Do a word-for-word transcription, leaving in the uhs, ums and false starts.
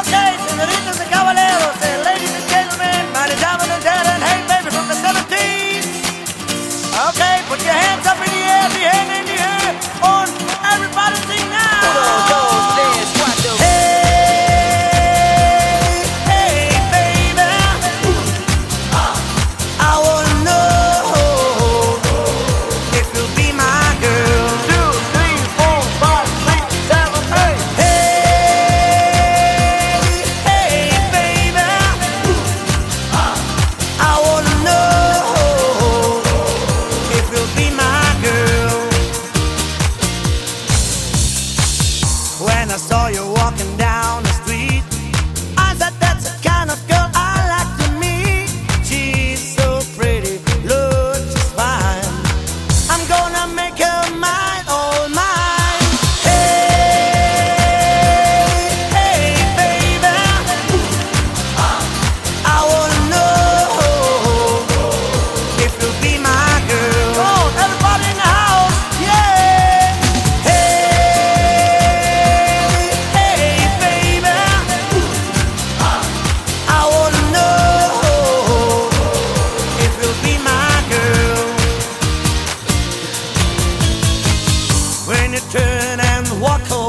Okay, senoritas and caballeros, and ladies and gentlemen, mighty diamond and talent, hey baby from the seventies. Okay, put your hands up in the air, the hand in the air, on everybody sing now. Hey, hey baby, I wanna know if you'll be my girl. Two, three, four, five, six, seven, eight. Hey, hey baby, I wanna know if you'll be my girl. When I saw you walking down the street, I said that's the kind of girl I like to meet. She's so pretty, looks just fine. I'm gonna make her mine, all mine. Hey, hey baby, I wanna know if you'll be my girl. Come on, everybody in the house, yeah. Hey, hey baby, I wanna know if you'll be my girl. When you turn and walk